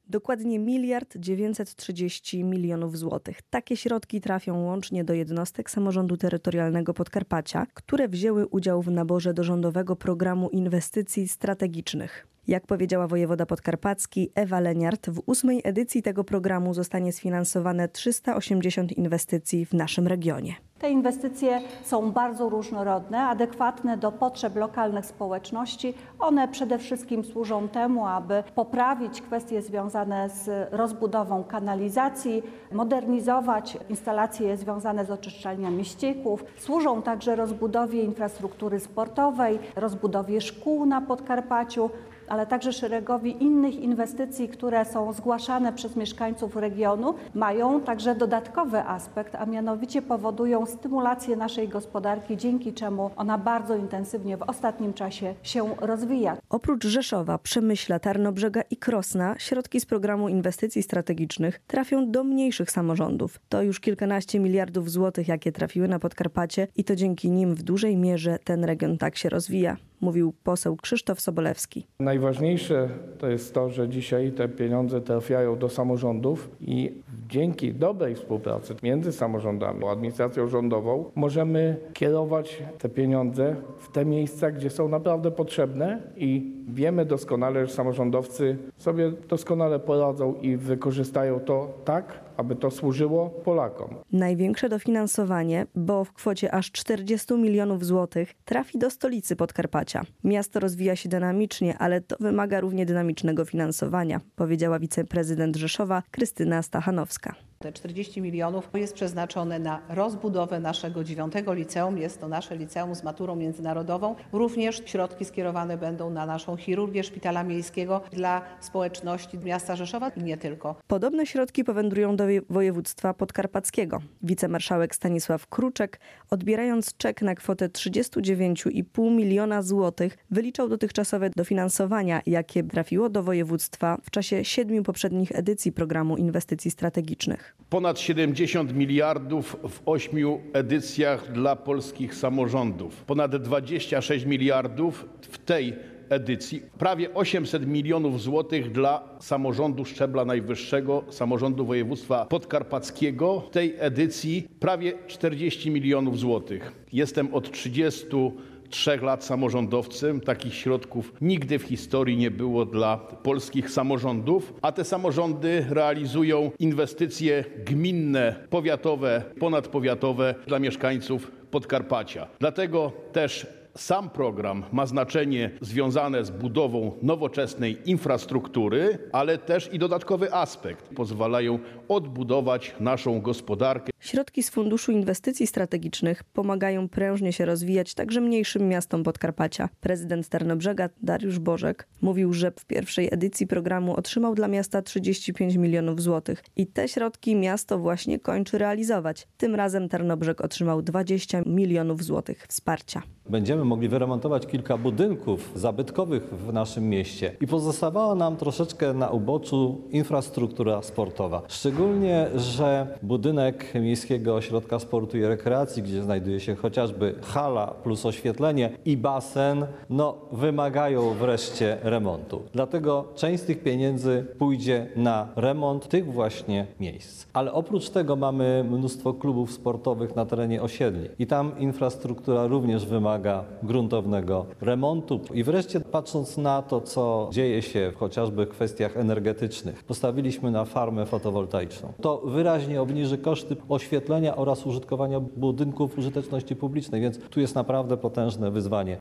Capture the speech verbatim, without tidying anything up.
Dokładnie miliard dziewięćset trzydzieści milionów złotych. Takie środki trafią łącznie do jednostek samorządu terytorialnego Podkarpacia, które wzięły udział w naborze do rządowego programu inwestycji strategicznych. Jak powiedziała wojewoda podkarpacki Ewa Leniart, w ósmej edycji tego programu zostanie sfinansowane trzysta osiemdziesiąt inwestycji w naszym regionie. Te inwestycje są bardzo różnorodne, adekwatne do potrzeb lokalnych społeczności. One przede wszystkim służą temu, aby poprawić kwestie związane z rozbudową kanalizacji, modernizować instalacje związane z oczyszczalniami ścieków. Służą także rozbudowie infrastruktury sportowej, rozbudowie szkół na Podkarpaciu, ale także szeregowi innych inwestycji, które są zgłaszane przez mieszkańców regionu, mają także dodatkowy aspekt, a mianowicie powodują stymulację naszej gospodarki, dzięki czemu ona bardzo intensywnie w ostatnim czasie się rozwija. Oprócz Rzeszowa, Przemyśla, Tarnobrzega i Krosna środki z programu inwestycji strategicznych trafią do mniejszych samorządów. To już kilkanaście miliardów złotych, jakie trafiły na Podkarpacie i to dzięki nim w dużej mierze ten region tak się rozwija, mówił poseł Krzysztof Sobolewski. Najważniejsze to jest to, że dzisiaj te pieniądze trafiają do samorządów i dzięki dobrej współpracy między samorządami a administracją rządową możemy kierować te pieniądze w te miejsca, gdzie są naprawdę potrzebne i wiemy doskonale, że samorządowcy sobie doskonale poradzą i wykorzystają to tak, aby to służyło Polakom. Największe dofinansowanie, bo w kwocie aż czterdziestu milionów złotych, trafi do stolicy Podkarpacia. Miasto rozwija się dynamicznie, ale to wymaga równie dynamicznego finansowania, powiedziała wiceprezydent Rzeszowa Krystyna Stachanowska. Te czterdzieści milionów jest przeznaczone na rozbudowę naszego dziewiątego liceum. Jest to nasze liceum z maturą międzynarodową. Również środki skierowane będą na naszą chirurgię Szpitala Miejskiego dla społeczności miasta Rzeszowa i nie tylko. Podobne środki powędrują do województwa podkarpackiego. Wicemarszałek Stanisław Kruczek, odbierając czek na kwotę trzydzieści dziewięć i pół miliona złotych, wyliczał dotychczasowe dofinansowania, jakie trafiło do województwa w czasie siedmiu poprzednich edycji programu inwestycji strategicznych. Ponad siedemdziesiąt miliardów w ośmiu edycjach dla polskich samorządów. Ponad dwadzieścia sześć miliardów w tej edycji. Prawie osiemset milionów złotych dla samorządu szczebla najwyższego, samorządu województwa podkarpackiego. W tej edycji prawie czterdzieści milionów złotych. Jestem od trzydziestu trzech lat samorządowcem. Takich środków nigdy w historii nie było dla polskich samorządów, a te samorządy realizują inwestycje gminne, powiatowe, ponadpowiatowe dla mieszkańców Podkarpacia. Dlatego też sam program ma znaczenie związane z budową nowoczesnej infrastruktury, ale też i dodatkowy aspekt. Pozwalają odbudować naszą gospodarkę. Środki z Funduszu Inwestycji Strategicznych pomagają prężnie się rozwijać także mniejszym miastom Podkarpacia. Prezydent Tarnobrzega Dariusz Bożek mówił, że w pierwszej edycji programu otrzymał dla miasta trzydzieści pięć milionów złotych i te środki miasto właśnie kończy realizować. Tym razem Tarnobrzeg otrzymał dwadzieścia milionów złotych wsparcia. Będziemy mogli wyremontować kilka budynków zabytkowych w naszym mieście i pozostawała nam troszeczkę na uboczu infrastruktura sportowa. Szczególnie, że budynek Miejskiego Ośrodka Sportu i Rekreacji, gdzie znajduje się chociażby hala plus oświetlenie i basen, no wymagają wreszcie remontu. Dlatego część z tych pieniędzy pójdzie na remont tych właśnie miejsc. Ale oprócz tego mamy mnóstwo klubów sportowych na terenie osiedli i tam infrastruktura również wymaga gruntownego remontu. I wreszcie patrząc na to, co dzieje się chociażby w kwestiach energetycznych, postawiliśmy na farmę fotowoltaiczną. To wyraźnie obniży koszty oświetlenia oraz użytkowania budynków użyteczności publicznej, więc tu jest naprawdę potężne wyzwanie.